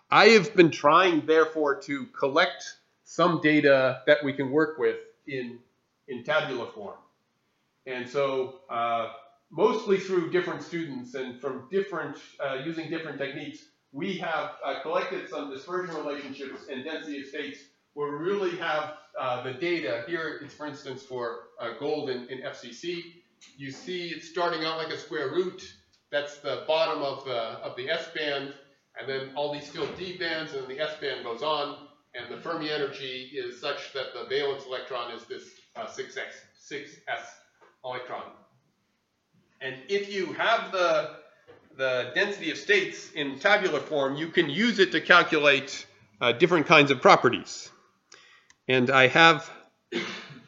I have been trying, therefore, to collect some data that we can work with in tabular form. And so mostly through different students and from different, using different techniques, we have collected some dispersion relationships and density of states where we really have the data. Here it's, for instance, for gold in FCC. You see it's starting out like a square root. That's the bottom of the S band, and then all these still D bands, and then the S band goes on, and the Fermi energy is such that the valence electron is this 6s electron. And if you have the density of states in tabular form, you can use it to calculate different kinds of properties. And I have